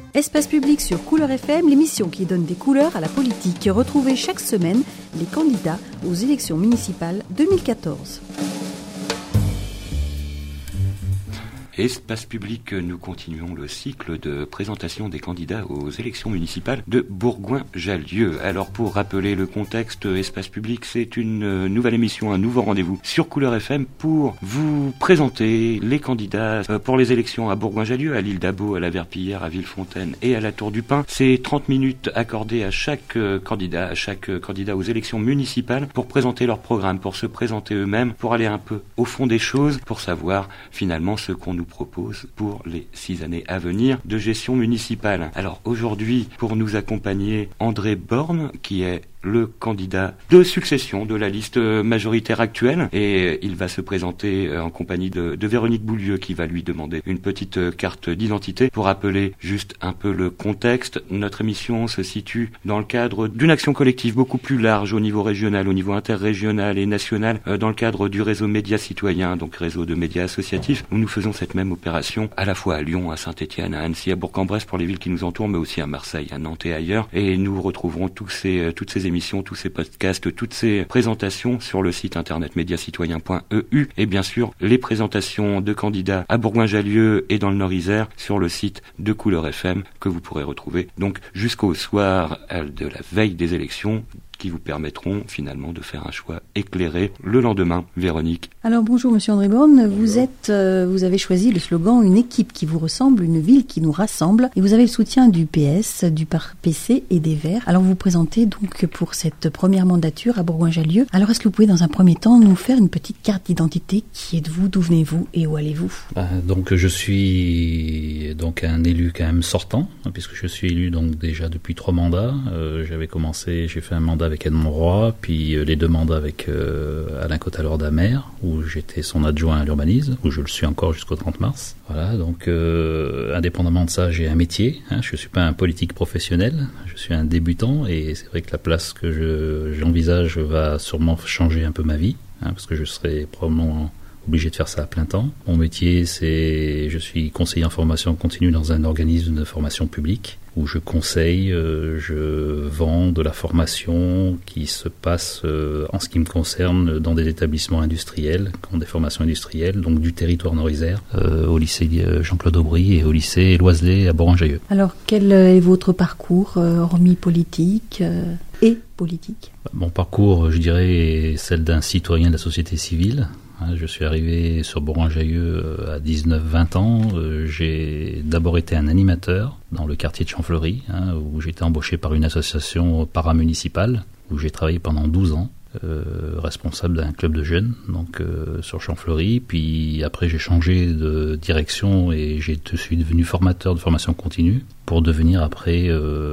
Espace public sur Couleur FM, l'émission qui donne des couleurs à la politique. Retrouvez chaque semaine les candidats aux élections municipales 2014. Espace public, nous continuons le cycle de présentation des candidats aux élections municipales de Bourgoin-Jallieu. Alors pour rappeler le contexte, Espace public, c'est une nouvelle émission, un nouveau rendez-vous sur Couleur FM pour vous présenter les candidats pour les élections à Bourgoin-Jallieu, à l'île d'Abo, à la Verpillière, à Villefontaine et à la Tour du Pin. C'est 30 minutes accordées à chaque candidat aux élections municipales pour présenter leur programme, pour se présenter eux-mêmes, pour aller un peu au fond des choses, pour savoir finalement ce qu'on nous propose pour les 6 années à venir de gestion municipale. Alors aujourd'hui, pour nous accompagner, André Borne, qui est le candidat de succession de la liste majoritaire actuelle, et il va se présenter en compagnie de Véronique Boulieu qui va lui demander une petite carte d'identité. Pour rappeler juste un peu le contexte, notre émission se situe dans le cadre d'une action collective beaucoup plus large au niveau régional, au niveau interrégional et national, dans le cadre du réseau Médias Citoyens, donc réseau de médias associatifs, où nous faisons cette même opération à la fois à Lyon, à Saint-Étienne, à Annecy, à Bourg-en-Bresse pour les villes qui nous entourent, mais aussi à Marseille, à Nantes et ailleurs. Et nous retrouverons toutes ces émissions, tous ces podcasts, toutes ces présentations sur le site internet mediacitoyen.eu, et bien sûr les présentations de candidats à Bourgoin-Jallieu et dans le Nord-Isère sur le site de Couleur FM que vous pourrez retrouver donc jusqu'au soir de la veille des élections, qui vous permettront finalement de faire un choix éclairé le lendemain. Véronique. Alors bonjour Monsieur André Borne, vous avez choisi le slogan « Une équipe qui vous ressemble, une ville qui nous rassemble » et vous avez le soutien du PS, du PC et des Verts. Alors vous vous présentez donc pour cette première mandature à Bourgoin-Jallieu. Alors est-ce que vous pouvez dans un premier temps nous faire une petite carte d'identité? Qui êtes-vous, d'où venez-vous et où allez-vous? Donc je suis donc un élu quand même sortant, puisque je suis élu donc déjà depuis 3 mandats. J'ai fait un mandat avec Edmond Roy, puis les 2 mandats avec Alain Cotalord-Damer, où j'étais son adjoint à l'urbanisme, où je le suis encore jusqu'au 30 mars. Voilà, donc indépendamment de ça, j'ai un métier. Je suis pas un politique professionnel, je suis un débutant, et c'est vrai que la place que j'envisage va sûrement changer un peu ma vie, parce que je serai probablement obligé de faire ça à plein temps. Mon métier, je suis conseiller en formation continue dans un organisme de formation publique où je conseille, je vends de la formation qui se passe en ce qui me concerne dans des établissements industriels, qui ont des formations industrielles, donc du territoire Nord-Isère, au lycée Jean-Claude Aubry et au lycée Loiselet à Bourgoin-Jallieu. Alors quel est votre parcours, hormis politique et politique? Mon parcours, je dirais, est celle d'un citoyen de la société civile. Je suis arrivé sur Bourgoin-Jallieu à 19-20 ans. J'ai d'abord été un animateur dans le quartier de Champfleury, où j'ai été embauché par une association paramunicipale, où j'ai travaillé pendant 12 ans, responsable d'un club de jeunes, donc sur Champfleury. Puis après, j'ai changé de direction et je suis devenu formateur de formation continue pour devenir après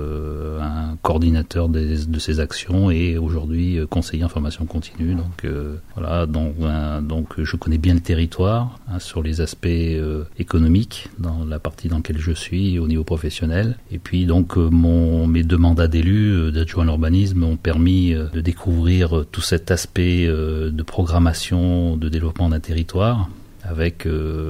un coordinateur de ces actions et aujourd'hui conseiller en formation continue. Donc voilà, donc je connais bien le territoire sur les aspects économiques dans la partie dans laquelle je suis au niveau professionnel. Et puis donc mes 2 mandats d'élu d'adjoint à l'urbanisme m'ont permis de découvrir tout cet aspect de programmation, de développement d'un territoire, avec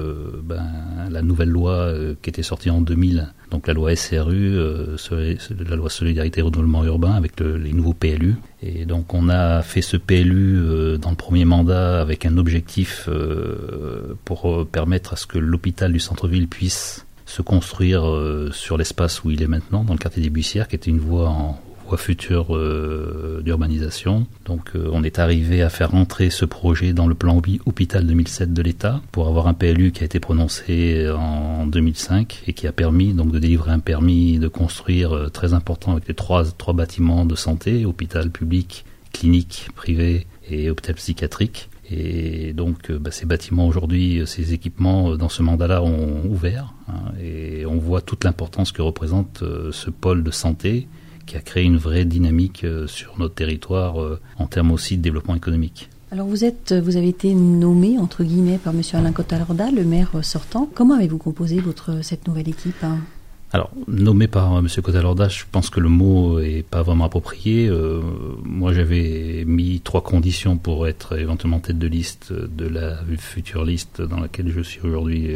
la nouvelle loi qui était sortie en 2000, donc la loi SRU, la loi Solidarité et Renouvellement Urbain, avec les nouveaux PLU. Et donc on a fait ce PLU dans le premier mandat avec un objectif pour permettre à ce que l'hôpital du centre-ville puisse se construire sur l'espace où il est maintenant, dans le quartier des Buissières, qui était une voie future d'urbanisation. Donc on est arrivé à faire rentrer ce projet dans le plan hôpital 2007 de l'État pour avoir un PLU qui a été prononcé en 2005 et qui a permis donc de délivrer un permis de construire très important avec les trois bâtiments de santé, hôpital public, clinique privée et hôpital psychiatrique. Et donc ces bâtiments aujourd'hui, ces équipements dans ce mandat-là ont ouvert, et on voit toute l'importance que représente ce pôle de santé qui a créé une vraie dynamique sur notre territoire en termes aussi de développement économique. Alors vous avez été nommé entre guillemets par Monsieur Alain Cotalord, le maire sortant. Comment avez-vous composé cette nouvelle équipe? Alors, nommé par M. Cotalorda, je pense que le mot est pas vraiment approprié. Moi, j'avais mis 3 conditions pour être éventuellement tête de liste de la future liste dans laquelle je suis aujourd'hui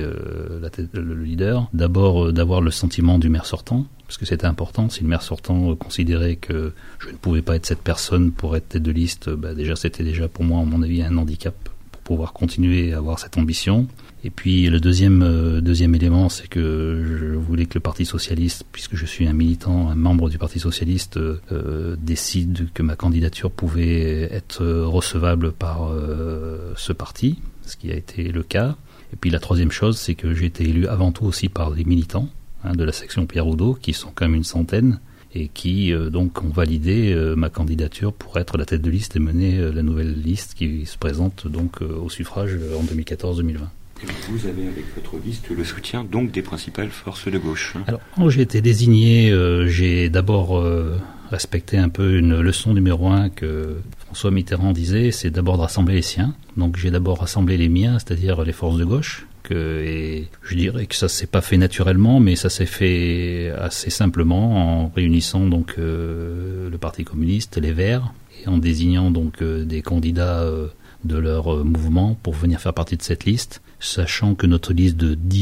le leader. D'abord, d'avoir le sentiment du maire sortant, parce que c'était important. Si le maire sortant considérait que je ne pouvais pas être cette personne pour être tête de liste, déjà, c'était déjà pour moi, à mon avis, un handicap pour pouvoir continuer à avoir cette ambition. Et puis le deuxième élément, c'est que je voulais que le Parti socialiste, puisque je suis un militant, un membre du Parti socialiste, décide que ma candidature pouvait être recevable par ce parti, ce qui a été le cas. Et puis la troisième chose, c'est que j'ai été élu avant tout aussi par les militants de la section Pierre Oudot, qui sont quand même une centaine, et qui donc ont validé ma candidature pour être la tête de liste et mener la nouvelle liste qui se présente donc au suffrage en 2014-2020. Et vous avez avec votre liste le soutien donc des principales forces de gauche. Alors, quand j'ai été désigné, j'ai d'abord respecté un peu une leçon numéro 1 que François Mitterrand disait, c'est d'abord de rassembler les siens. Donc j'ai d'abord rassemblé les miens, c'est-à-dire les forces de gauche. Et je dirais que ça s'est pas fait naturellement, mais ça s'est fait assez simplement en réunissant donc le Parti communiste, les Verts, et en désignant donc des candidats de leur mouvement pour venir faire partie de cette liste, sachant que notre liste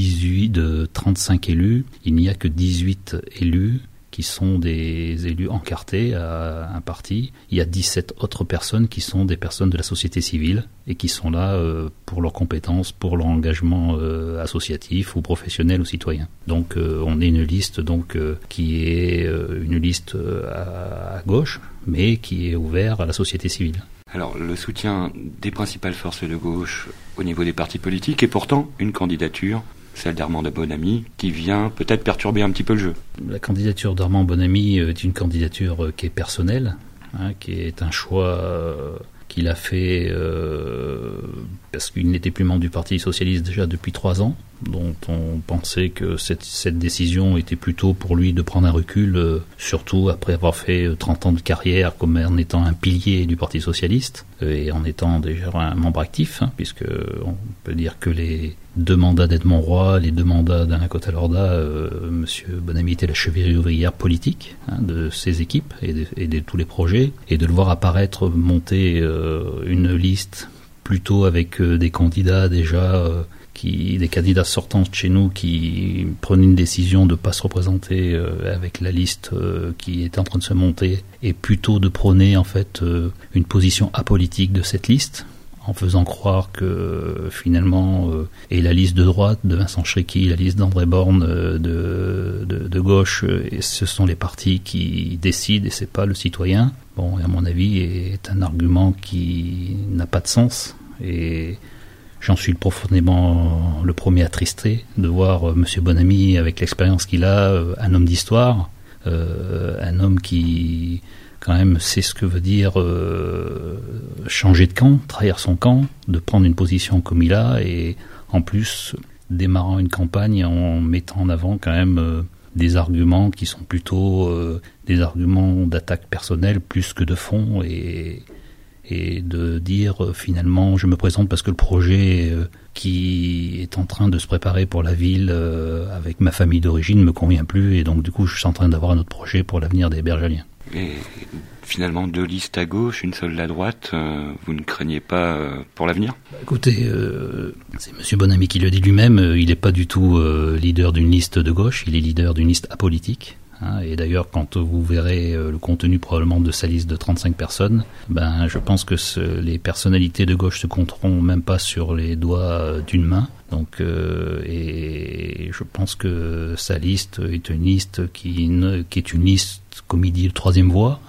de 35 élus, il n'y a que 18 élus qui sont des élus encartés à un parti. Il y a 17 autres personnes qui sont des personnes de la société civile et qui sont là pour leurs compétences, pour leur engagement associatif ou professionnel ou citoyen. Donc on est une liste qui est une liste à gauche, mais qui est ouverte à la société civile. Alors, le soutien des principales forces de gauche au niveau des partis politiques est pourtant une candidature, celle d'Armand Bonamy, qui vient peut-être perturber un petit peu le jeu. La candidature d'Armand Bonamy est une candidature qui est personnelle, qui est un choix qu'il a fait parce qu'il n'était plus membre du Parti socialiste déjà depuis 3 ans, dont on pensait que cette décision était plutôt pour lui de prendre un recul, surtout après avoir fait 30 ans de carrière comme en étant un pilier du Parti socialiste et en étant déjà un membre actif, puisque on peut dire que les 2 mandats d'Edmond Roy, les 2 mandats d'Alain Cotalorda, Monsieur Bonamy était la cheville ouvrière politique de ses équipes et de tous les projets, et de le voir apparaître, monter une liste plutôt avec des candidats déjà des candidats sortants chez nous qui prenaient une décision de ne pas se représenter avec la liste qui était en train de se monter, et plutôt de prôner en fait une position apolitique de cette liste, en faisant croire que finalement et la liste de droite de Vincent Chriqui, la liste d'André Borne de gauche, et ce sont les partis qui décident et c'est pas le citoyen. Bon, et à mon avis est un argument qui n'a pas de sens, et j'en suis profondément le premier attristé de voir Monsieur Bonamy, avec l'expérience qu'il a, un homme d'histoire, un homme qui quand même sait ce que veut dire changer de camp, trahir son camp, de prendre une position comme il a, et en plus démarrant une campagne en mettant en avant quand même des arguments qui sont plutôt des arguments d'attaque personnelle plus que de fond, et de dire finalement je me présente parce que le projet qui est en train de se préparer pour la ville avec ma famille d'origine ne me convient plus, et donc du coup je suis en train d'avoir un autre projet pour l'avenir des Bergaliens. Et finalement 2 listes à gauche, une seule à droite, vous ne craignez pas pour l'avenir ? Écoutez, c'est M. Bonamy qui le dit lui-même, il n'est pas du tout leader d'une liste de gauche, il est leader d'une liste apolitique. Et d'ailleurs, quand vous verrez le contenu probablement de sa liste de 35 personnes, je pense que les personnalités de gauche se compteront même pas sur les doigts d'une main. Donc, et je pense que sa liste est une liste qui est une liste, comme il dit, de 3e voie.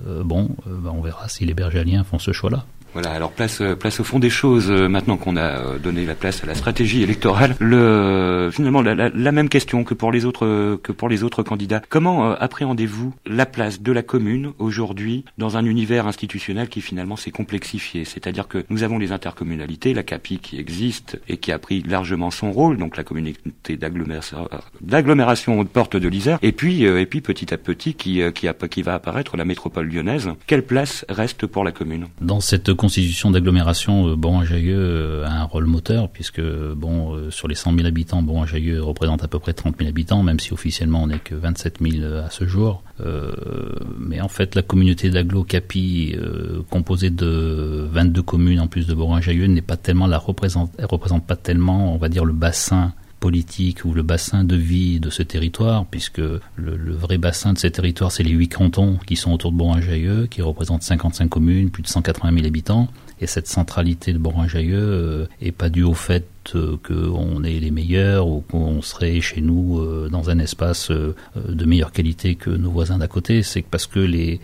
On verra si les Bergaliens font ce choix-là. Voilà, alors place au fond des choses, maintenant qu'on a donné la place à la stratégie électorale. Finalement la même question que pour les autres candidats. Comment appréhendez-vous la place de la commune aujourd'hui dans un univers institutionnel qui finalement s'est complexifié ? C'est-à-dire que nous avons les intercommunalités, la CAPI qui existe et qui a pris largement son rôle, donc la communauté d'agglomération aux portes de l'Isère, et puis petit à petit qui va apparaître la métropole lyonnaise. Quelle place reste pour la commune ? Dans cette constitution d'agglomération, Bourgoin-Jallieu a un rôle moteur, puisque sur les 100 000 habitants, Bourgoin-Jallieu représente à peu près 30 000 habitants, même si officiellement on n'est que 27 000 à ce jour. Mais en fait, la communauté d'agglo Capi, composée de 22 communes en plus de Bourgoin-Jallieu, représente pas tellement, on va dire, le bassin politique ou le bassin de vie de ce territoire, puisque le vrai bassin de ces territoires, c'est les 8 cantons qui sont autour de Bourgoin-Jallieu, qui représentent 55 communes, plus de 180 000 habitants. Et cette centralité de Bourgoin-Jallieu est pas due au fait qu'on est les meilleurs ou qu'on serait chez nous dans un espace de meilleure qualité que nos voisins d'à côté. C'est parce que les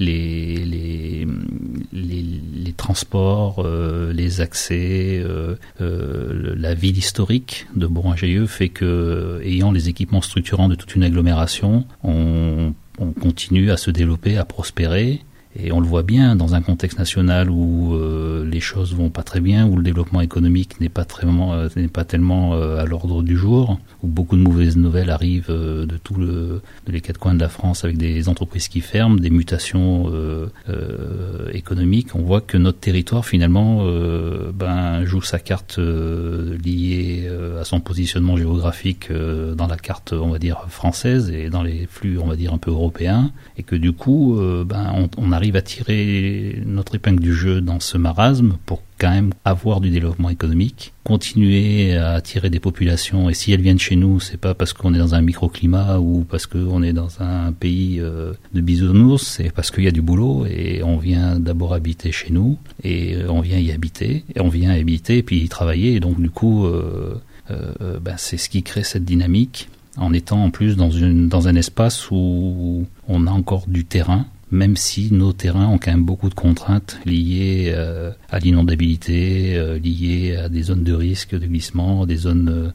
transports, les accès, la ville historique de Bourgoin-Jallieu fait que, ayant les équipements structurants de toute une agglomération, on continue à se développer, à prospérer. Et on le voit bien dans un contexte national où les choses vont pas très bien, où le développement économique n'est pas tellement à l'ordre du jour, où beaucoup de mauvaises nouvelles arrivent de les quatre coins de la France, avec des entreprises qui ferment, des mutations économiques. On voit que notre territoire finalement joue sa carte liée à son positionnement géographique dans la carte, on va dire, française et dans les flux, on va dire, un peu européens, et que du coup on arrive à tirer notre épingle du jeu dans ce marasme pour quand même avoir du développement économique, continuer à attirer des populations, et si elles viennent chez nous, c'est pas parce qu'on est dans un microclimat ou parce qu'on est dans un pays de bisounours, c'est parce qu'il y a du boulot et on vient d'abord habiter chez nous et on vient y habiter et on vient habiter et puis y travailler, et donc du coup c'est ce qui crée cette dynamique, en étant en plus dans un espace où on a encore du terrain, même si nos terrains ont quand même beaucoup de contraintes liées à l'inondabilité, liées à des zones de risque de glissement, des zones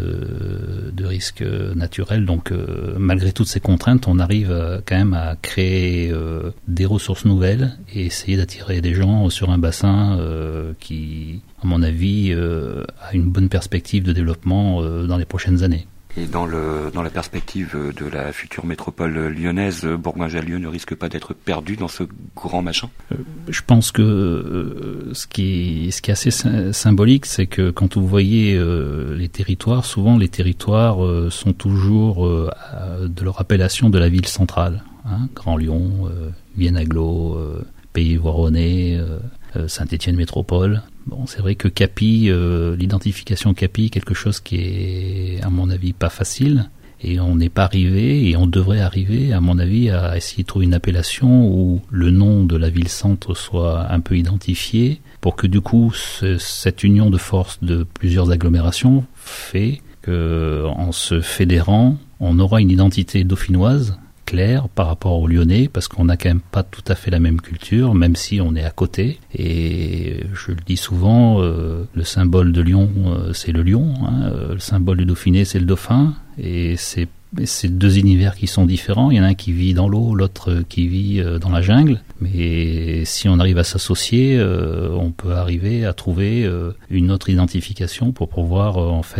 de risque naturel. Donc malgré toutes ces contraintes, on arrive quand même à créer des ressources nouvelles et essayer d'attirer des gens sur un bassin qui, à mon avis, a une bonne perspective de développement dans les prochaines années. Et dans la perspective de la future métropole lyonnaise, Bourgoin-Jallieu ne risque pas d'être perdu dans ce grand machin ? Je pense que ce qui est assez symbolique, c'est que quand vous voyez les territoires, souvent les territoires sont toujours de leur appellation de la ville centrale. Grand Lyon, Vienne Agglo, Pays Voironnais, Saint-Étienne Métropole. Bon, c'est vrai que Capi, l'identification Capi, quelque chose qui est, à mon avis, pas facile. Et on n'est pas arrivé, et on devrait arriver, à mon avis, à essayer de trouver une appellation où le nom de la ville-centre soit un peu identifié, pour que du coup, cette union de force de plusieurs agglomérations fait que, en se fédérant, on aura une identité dauphinoise clair par rapport aux Lyonnais, parce qu'on n'a quand même pas tout à fait la même culture, même si on est à côté. Et je le dis souvent, le symbole de Lyon, c'est le lion, le symbole du Dauphiné, c'est le dauphin, et c'est deux univers qui sont différents. Il y en a un qui vit dans l'eau, l'autre qui vit dans la jungle. Mais si on arrive à s'associer, on peut arriver à trouver une autre identification pour pouvoir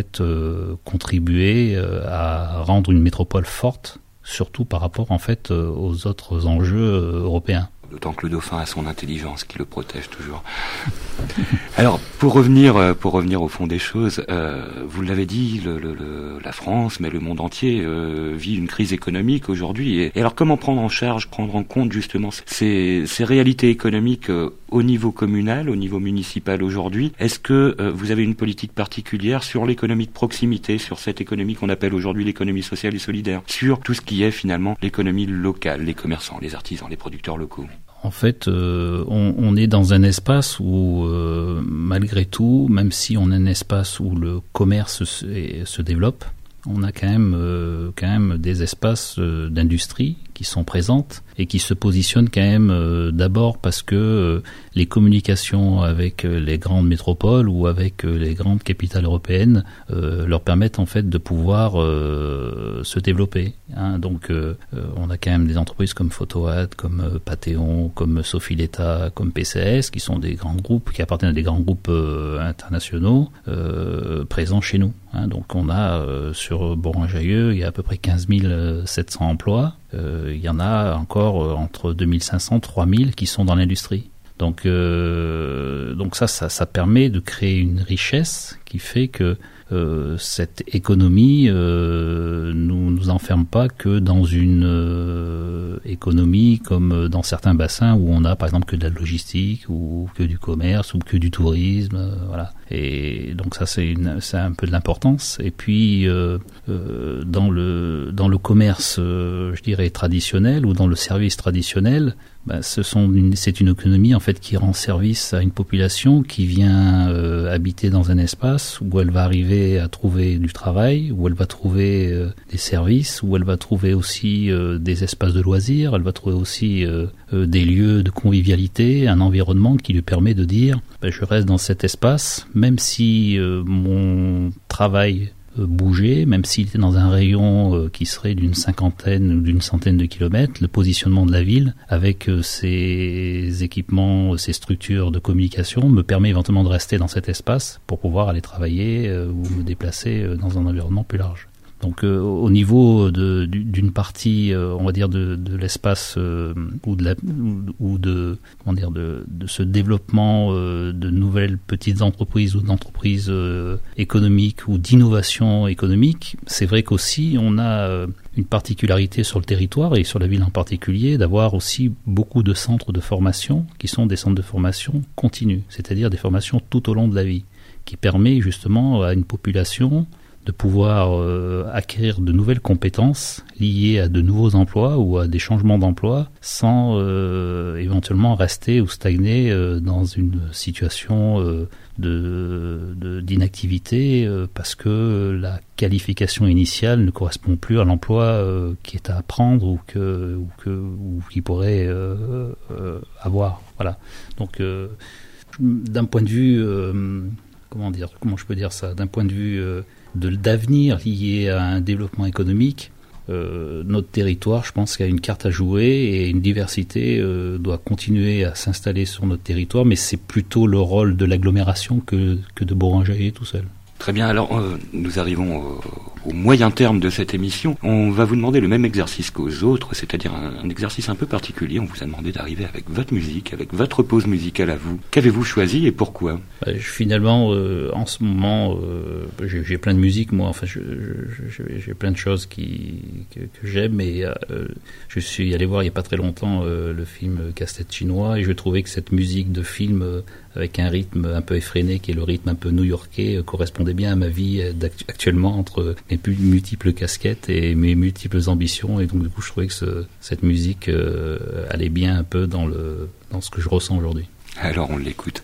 contribuer à rendre une métropole forte, surtout par rapport aux autres enjeux européens. D'autant que le dauphin a son intelligence qui le protège toujours. Alors, pour revenir au fond des choses, vous l'avez dit, la France, mais le monde entier vit une crise économique aujourd'hui. Et alors, comment prendre en compte justement ces réalités économiques au niveau communal, au niveau municipal aujourd'hui? Est-ce que vous avez une politique particulière sur l'économie de proximité, sur cette économie qu'on appelle aujourd'hui l'économie sociale et solidaire, sur tout ce qui est finalement l'économie locale, les commerçants, les artisans, les producteurs locaux? En fait, on est dans un espace où, malgré tout, même si on a un espace où le commerce se développe, on a quand même des espaces d'industrie qui sont présentes et qui se positionnent quand même d'abord parce que les communications avec les grandes métropoles ou avec les grandes capitales européennes leur permettent en fait de pouvoir se développer. Donc on a quand même des entreprises comme Photoad, comme Pathéon, comme Sofileta, comme PCS, qui sont des grands groupes, qui appartiennent à des grands groupes internationaux présents chez nous. Donc on a sur Bourgoin-Jallieu, il y a à peu près 15 700 emplois. Il y en a encore entre 2500 et 3000 qui sont dans l'industrie. Donc ça permet de créer une richesse qui fait que cette économie nous enferme pas que dans une économie comme dans certains bassins où on a par exemple que de la logistique ou que du commerce ou que du tourisme, voilà. Et donc ça c'est un peu de l'importance. Et puis dans le commerce, je dirais traditionnel ou dans le service traditionnel, c'est une économie en fait qui rend service à une population qui vient habiter dans un espace où elle va arriver à trouver du travail, où elle va trouver des services, où elle va trouver aussi des espaces de loisirs, elle va trouver aussi des lieux de convivialité, un environnement qui lui permet de dire je reste dans cet espace, même si mon travail bouger, même s'il était dans un rayon qui serait d'une cinquantaine ou d'une centaine de kilomètres, le positionnement de la ville avec ses équipements, ses structures de communication me permet éventuellement de rester dans cet espace pour pouvoir aller travailler ou me déplacer dans un environnement plus large. Donc au niveau d'une partie, on va dire de l'espace ou de ce développement de nouvelles petites entreprises ou d'entreprises économiques ou d'innovation économique, c'est vrai qu'aussi on a une particularité sur le territoire et sur la ville en particulier d'avoir aussi beaucoup de centres de formation qui sont des centres de formation continus, c'est-à-dire des formations tout au long de la vie, qui permet justement à une population de pouvoir acquérir de nouvelles compétences liées à de nouveaux emplois ou à des changements d'emploi sans éventuellement rester ou stagner dans une situation d'inactivité parce que la qualification initiale ne correspond plus à l'emploi qui est à apprendre ou qu'il pourrait avoir. Voilà. Donc d'un point de vue comment je peux dire ça, d'un point de vue d'avenir lié à un développement économique, notre territoire, je pense qu'il y a une carte à jouer et une diversité doit continuer à s'installer sur notre territoire, mais c'est plutôt le rôle de l'agglomération que de Bourgoin-Jallieu tout seul. Très bien, alors nous arrivons au moyen terme de cette émission. On va vous demander le même exercice qu'aux autres, c'est-à-dire un exercice un peu particulier. On vous a demandé d'arriver avec votre musique, avec votre pause musicale à vous. Qu'avez-vous choisi et pourquoi ? Finalement, en ce moment, j'ai plein de musique, moi. Enfin, j'ai plein de choses que j'aime, mais je suis allé voir il n'y a pas très longtemps le film Casse-tête chinois, et je trouvais que cette musique de film avec un rythme un peu effréné, qui est le rythme un peu new-yorkais, correspondait bien à ma vie actuellement entre mes multiples casquettes et mes multiples ambitions. Et donc du coup, je trouvais que cette musique allait bien un peu dans ce que je ressens aujourd'hui. Alors on l'écoute.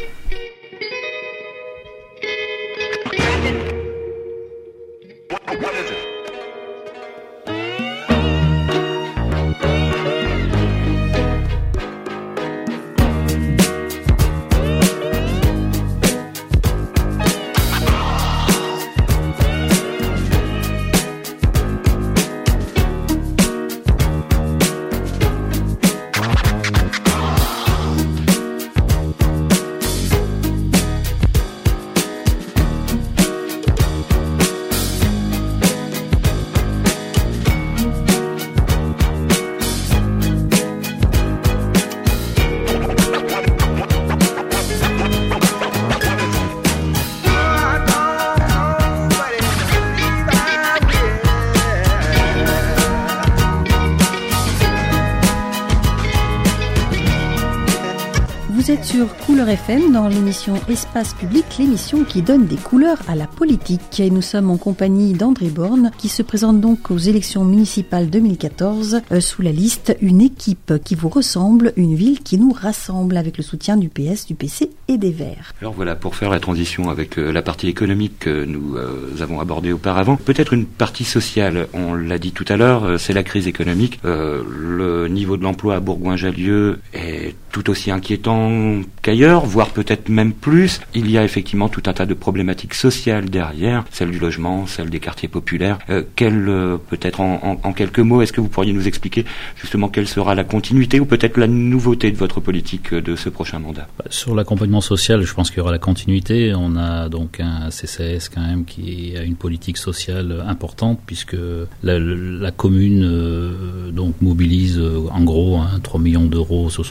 Vous êtes sur Couleur FM dans l'émission Espace Public, l'émission qui donne des couleurs à la politique. Et nous sommes en compagnie d'André Borne qui se présente donc aux élections municipales 2014 sous la liste « Une équipe qui vous ressemble, une ville qui nous rassemble » avec le soutien du PS, du PC et des Verts. Alors voilà, pour faire la transition avec la partie économique que nous avons abordée auparavant, peut-être une partie sociale. On l'a dit tout à l'heure, c'est la crise économique. Le niveau de l'emploi à Bourgoin-Jallieu est tout aussi inquiétant qu'ailleurs, voire peut-être même plus. Il y a effectivement tout un tas de problématiques sociales derrière, celle du logement, celle des quartiers populaires. Peut-être en quelques mots, est-ce que vous pourriez nous expliquer justement quelle sera la continuité ou peut-être la nouveauté de votre politique de ce prochain mandat ? Sur l'accompagnement social, je pense qu'il y aura la continuité. On a donc un CCAS quand même qui a une politique sociale importante puisque la commune donc mobilise en gros 3 millions d'euros sur son budget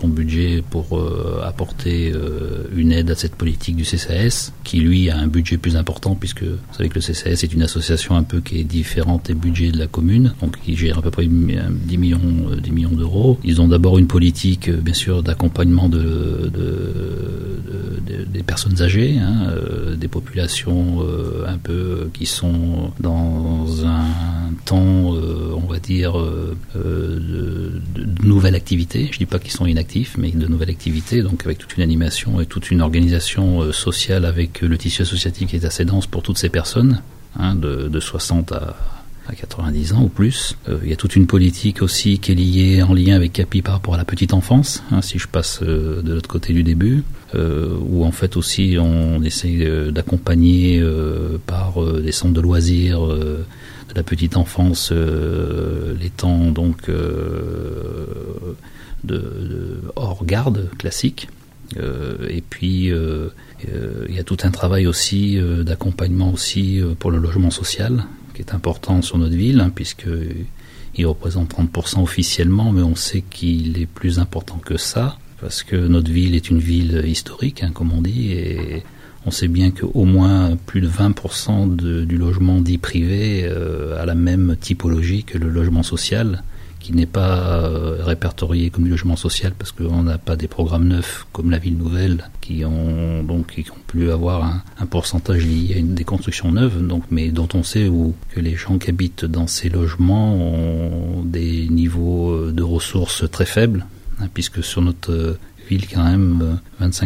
projet pour apporter une aide à cette politique du CCAS, qui lui a un budget plus important, puisque vous savez que le CCAS est une association un peu qui est différente des budgets de la commune, donc qui gère à peu près 10 millions d'euros. Ils ont d'abord une politique, bien sûr, d'accompagnement des personnes âgées, des populations un peu qui sont dans un temps, on va dire, de nouvelles activités. Je ne dis pas qu'ils sont inactifs, mais de nouvelles activités, donc avec toute une animation et toute une organisation sociale avec le tissu associatif qui est assez dense pour toutes ces personnes, de 60 à 90 ans ou plus. Il y a toute une politique aussi qui est liée en lien avec CAPI par rapport à la petite enfance, si je passe de l'autre côté du début, où en fait aussi on essaye d'accompagner par des centres de loisirs de la petite enfance les temps donc de hors garde classique. Et puis il y a tout un travail aussi d'accompagnement aussi pour le logement social, qui est important sur notre ville, puisqu'il représente 30% officiellement, mais on sait qu'il est plus important que ça, parce que notre ville est une ville historique, comme on dit, et on sait bien qu'au moins plus de 20% du logement dit privé a la même typologie que le logement social, qui n'est pas répertorié comme du logement social, parce qu'on n'a pas des programmes neufs comme la ville nouvelle qui ont pu avoir un pourcentage lié à des constructions neuves, mais dont on sait que les gens qui habitent dans ces logements ont des niveaux de ressources très faibles, puisque sur notre ville, quand même,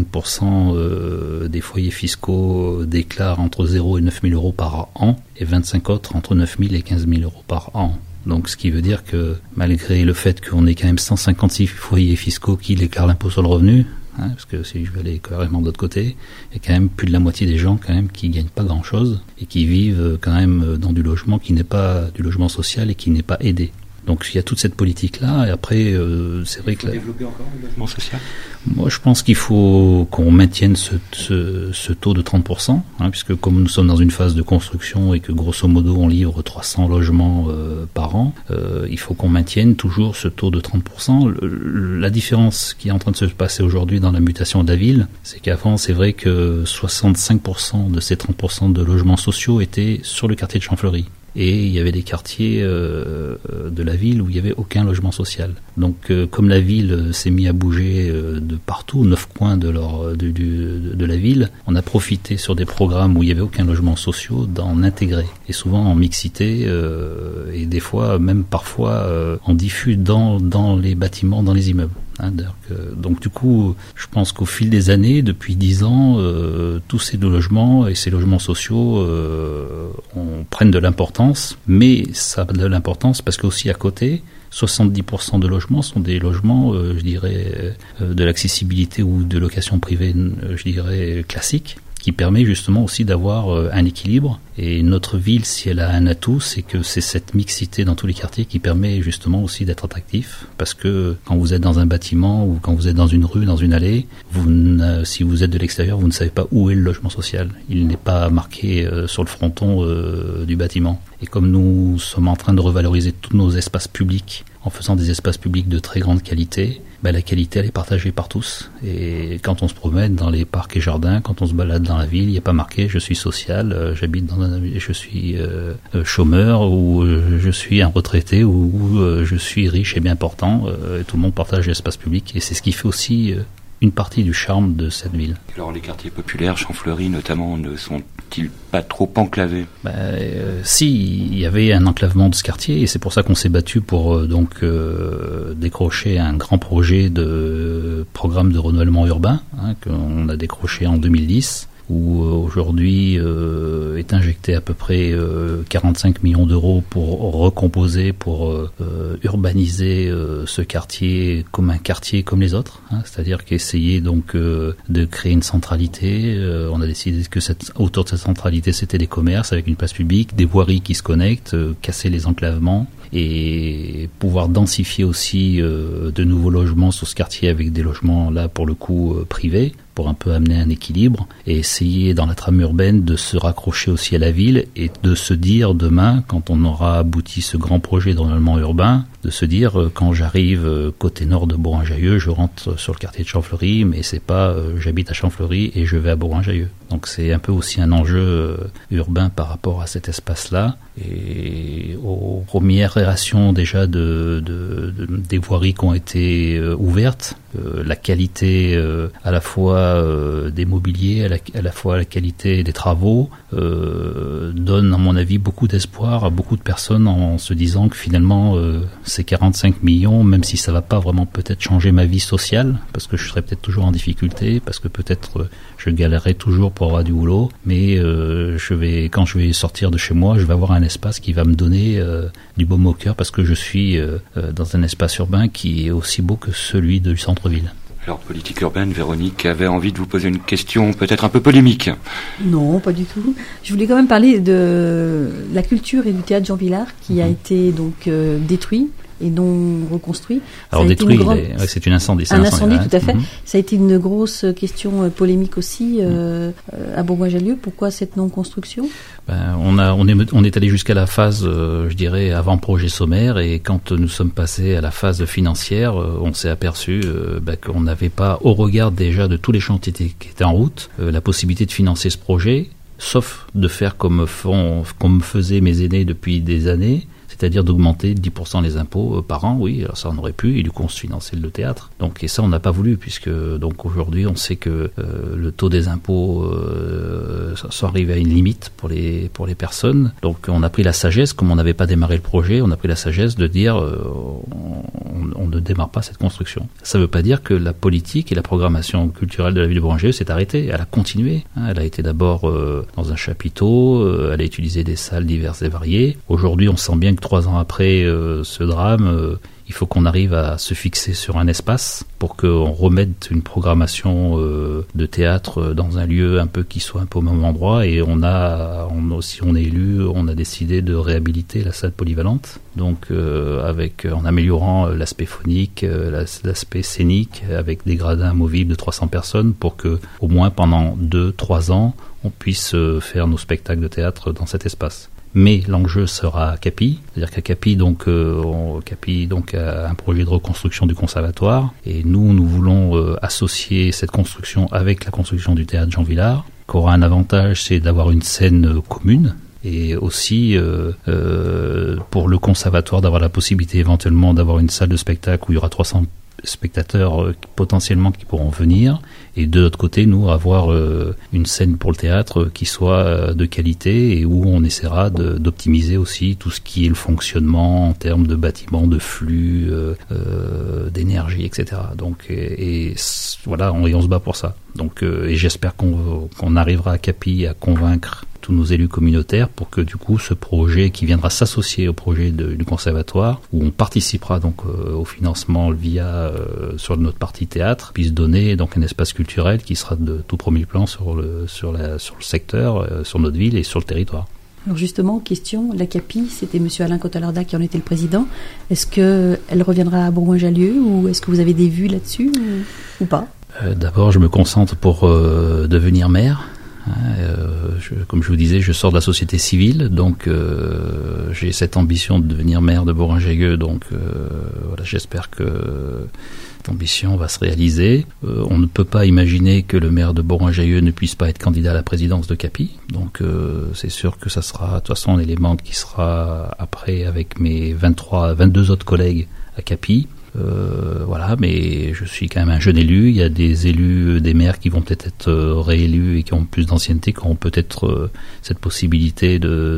25% des foyers fiscaux déclarent entre 0 et 9 000 euros par an, et 25 autres entre 9 000 et 15 000 euros par an. Donc, ce qui veut dire que, malgré le fait qu'on ait quand même 156 foyers fiscaux qui déclarent l'impôt sur le revenu, parce que si je vais aller carrément de l'autre côté, il y a quand même plus de la moitié des gens quand même qui gagnent pas grand-chose et qui vivent quand même dans du logement qui n'est pas du logement social et qui n'est pas aidé. Donc il y a toute cette politique-là, et après, c'est vrai que... Il faut développer encore le logement social ? Moi, je pense qu'il faut qu'on maintienne ce taux de 30%, puisque comme nous sommes dans une phase de construction et que grosso modo on livre 300 logements par an, il faut qu'on maintienne toujours ce taux de 30%. La différence qui est en train de se passer aujourd'hui dans la mutation de la ville, c'est qu'avant, c'est vrai que 65% de ces 30% de logements sociaux étaient sur le quartier de Champfleury. Et il y avait des quartiers de la ville où il n'y avait aucun logement social. Donc comme la ville s'est mise à bouger de partout, 9 coins de la ville, on a profité sur des programmes où il n'y avait aucun logement social d'en intégrer. Et souvent en mixité, et des fois, même parfois, en diffus dans les bâtiments, dans les immeubles. Donc du coup, je pense qu'au fil des années, depuis 10 ans, tous ces logements et ces logements sociaux prennent de l'importance, mais ça a de l'importance parce qu'aussi à côté, 70% de logements sont des logements, je dirais, de l'accessibilité ou de location privée, je dirais, classique, qui permet justement aussi d'avoir un équilibre. Et notre ville, si elle a un atout, c'est que c'est cette mixité dans tous les quartiers qui permet justement aussi d'être attractif. Parce que quand vous êtes dans un bâtiment ou quand vous êtes dans une rue, dans une allée, si vous êtes de l'extérieur, vous ne savez pas où est le logement social. Il n'est pas marqué sur le fronton du bâtiment. Et comme nous sommes en train de revaloriser tous nos espaces publics en faisant des espaces publics de très grande qualité, la qualité elle est partagée par tous. Et quand on se promène dans les parcs et jardins, quand on se balade dans la ville, il n'y a pas marqué je suis social, j'habite je suis chômeur, ou je suis un retraité, ou je suis riche et bien portant. Tout le monde partage l'espace public, et c'est ce qui fait aussi une partie du charme de cette ville. Alors les quartiers populaires, Champfleury notamment, ne sont-ils pas trop enclavés ? Si, il y avait un enclavement de ce quartier, et c'est pour ça qu'on s'est battu pour décrocher un grand projet de programme de renouvellement urbain, qu'on a décroché en 2010. Où aujourd'hui est injecté à peu près 45 millions d'euros pour recomposer, pour urbaniser ce quartier comme un quartier comme les autres, c'est-à-dire qu'essayer donc de créer une centralité. On a décidé que autour de cette centralité, c'était des commerces avec une place publique, des voiries qui se connectent, casser les enclavements et pouvoir densifier aussi de nouveaux logements sur ce quartier avec des logements là pour le coup privés, pour un peu amener un équilibre et essayer dans la trame urbaine de se raccrocher aussi à la ville et de se dire demain, quand on aura abouti ce grand projet d'environnement urbain, de se dire quand j'arrive côté nord de Bourgoin-Jallieu, je rentre sur le quartier de Champfleury, mais c'est pas j'habite à Champfleury et je vais à Bourgoin-Jallieu. Donc c'est un peu aussi un enjeu urbain par rapport à cet espace-là et aux premières réactions déjà des voiries qui ont été ouvertes, la qualité à la fois des mobiliers, à la fois la qualité des travaux donne à mon avis beaucoup d'espoir à beaucoup de personnes en se disant que finalement ces 45 millions, même si ça va pas vraiment peut-être changer ma vie sociale, parce que je serai peut-être toujours en difficulté, parce que peut-être je galérerai toujours pour avoir du boulot, mais quand je vais sortir de chez moi, je vais avoir un espace qui va me donner du baume au cœur, parce que je suis dans un espace urbain qui est aussi beau que celui du centre-ville. Alors, politique urbaine, Véronique avait envie de vous poser une question peut-être un peu polémique. Non, pas du tout. Je voulais quand même parler de la culture et du théâtre Jean Vilar qui a été donc détruit et non reconstruit. Alors détruit, c'est une incendie. Un incendie, tout à fait. Ça a été une grosse question polémique aussi à Bourgoin-Jallieu. Pourquoi cette non-construction ? On est allé jusqu'à la phase, je dirais, avant projet sommaire, et quand nous sommes passés à la phase financière, on s'est aperçu qu'on n'avait pas, au regard déjà de tous les chantiers qui étaient en route, la possibilité de financer ce projet, sauf de faire comme faisaient mes aînés depuis des années, c'est-à-dire d'augmenter de 10% les impôts par an, oui, alors ça on aurait pu, et du coup on se finançait le théâtre. Donc, et ça on n'a pas voulu, puisque donc aujourd'hui on sait que le taux des impôts ça arrive à une limite pour les personnes. Donc on a pris la sagesse, comme on n'avait pas démarré le projet, on a pris la sagesse de dire on ne démarre pas cette construction. Ça ne veut pas dire que la politique et la programmation culturelle de la ville de Bourgoin-Jallieu s'est arrêtée, elle a continué. Elle a été d'abord dans un chapiteau, elle a utilisé des salles diverses et variées. Aujourd'hui on sent bien que 3 ans après ce drame, il faut qu'on arrive à se fixer sur un espace pour qu'on remette une programmation de théâtre dans un lieu un peu qui soit un peu au même endroit. Et on est élu, on a décidé de réhabiliter la salle polyvalente. Donc en améliorant l'aspect phonique, l'aspect scénique, avec des gradins amovibles de 300 personnes pour que au moins pendant 2-3 ans, on puisse faire nos spectacles de théâtre dans cet espace. Mais l'enjeu sera à Capi, c'est-à-dire qu'à Capi, Capi a un projet de reconstruction du conservatoire, et nous voulons associer cette construction avec la construction du théâtre Jean Vilar, qui aura un avantage, c'est d'avoir une scène commune, et aussi pour le conservatoire d'avoir la possibilité éventuellement d'avoir une salle de spectacle où il y aura 300 spectateurs potentiellement qui pourront venir, et de l'autre côté nous avoir une scène pour le théâtre qui soit de qualité et où on essaiera d'optimiser aussi tout ce qui est le fonctionnement en termes de bâtiments, de flux, d'énergie, etc. Donc voilà, on se bat pour ça. Donc et j'espère qu'on arrivera à Capi à convaincre tous nos élus communautaires pour que du coup ce projet qui viendra s'associer au projet du conservatoire, où on participera donc au financement via sur notre partie théâtre, puisse donner donc un espace culturel qui sera de tout premier plan sur le secteur, sur notre ville et sur le territoire. Alors justement, question, la CAPI, c'était M. Alain Cotalarda qui en était le président. Est-ce qu'elle reviendra à Bourgoin-Jallieu ou est-ce que vous avez des vues là-dessus ou pas ? D'abord, je me concentre pour devenir maire. Comme je vous disais, je sors de la société civile, donc j'ai cette ambition de devenir maire de Bourgoin-Jallieu, donc voilà, j'espère que cette ambition va se réaliser. On ne peut pas imaginer que le maire de Bourgoin-Jallieu ne puisse pas être candidat à la présidence de Capi, donc c'est sûr que ça sera de toute façon un élément qui sera après avec mes 22 autres collègues à Capi. Voilà, mais je suis quand même un jeune élu. Il y a des élus, des maires qui vont peut-être être réélus et qui ont plus d'ancienneté, qui auront peut-être cette possibilité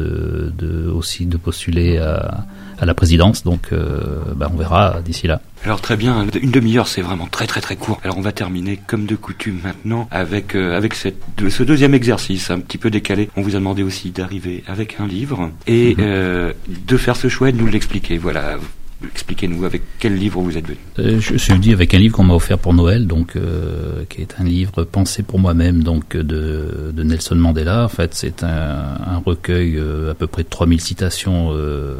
aussi de postuler à la présidence. Donc, on verra d'ici là. Alors très bien, une demi-heure c'est vraiment très très très court. Alors on va terminer comme de coutume maintenant avec ce deuxième exercice un petit peu décalé. On vous a demandé aussi d'arriver avec un livre et de faire ce choix et de nous l'expliquer. Voilà. Expliquez-nous avec quel livre vous êtes venu. Je suis venu avec un livre qu'on m'a offert pour Noël, donc qui est un livre pensé pour moi-même, donc de Nelson Mandela. En fait, c'est un recueil à peu près de 3000 citations de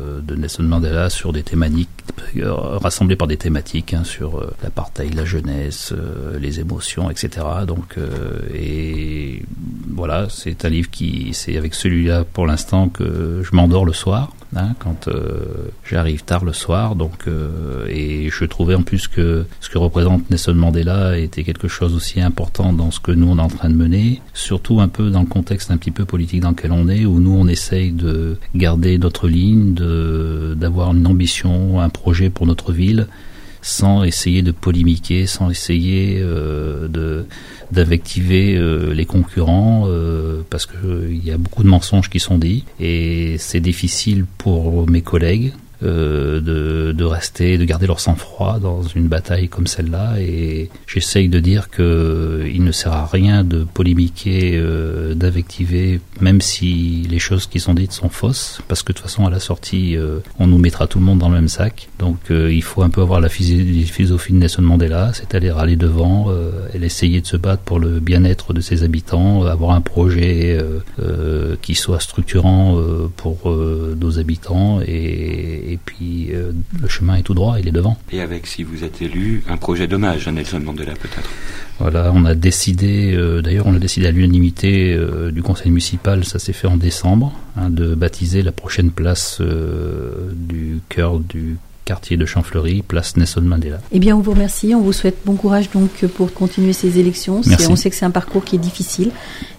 Nelson Mandela sur des thématiques rassemblés par des thématiques sur l'apartheid, la jeunesse, les émotions, etc. Donc et voilà, c'est un livre c'est avec celui-là pour l'instant que je m'endors le soir. Quand j'arrive tard le soir, donc et je trouvais en plus que ce que représente Nelson Mandela était quelque chose aussi important dans ce que nous on est en train de mener, surtout un peu dans le contexte un petit peu politique dans lequel on est, où nous on essaye de garder notre ligne, d'avoir une ambition, un projet pour notre ville, sans essayer de polémiquer, sans essayer d'invectiver les concurrents, parce que il y a beaucoup de mensonges qui sont dits, et c'est difficile pour mes collègues de rester, de garder leur sang-froid dans une bataille comme celle-là, et j'essaye de dire que il ne sert à rien de polémiquer, d'invectiver, même si les choses qui sont dites sont fausses, parce que de toute façon à la sortie on nous mettra tout le monde dans le même sac. Donc il faut un peu avoir la philosophie de Nelson Mandela, c'est-à-dire aller devant, et essayer de se battre pour le bien-être de ses habitants, avoir un projet qui soit structurant pour nos habitants, et puis le chemin est tout droit, il est devant. Et avec, si vous êtes élu, un projet d'hommage à Nelson Mandela peut-être. Voilà, on a décidé, d'ailleurs on a décidé à l'unanimité du conseil municipal, ça s'est fait en décembre, de baptiser la prochaine place du cœur du quartier de Champfleury, place Nelson Mandela. Eh bien, on vous remercie, on vous souhaite bon courage donc pour continuer ces élections. Merci. On sait que c'est un parcours qui est difficile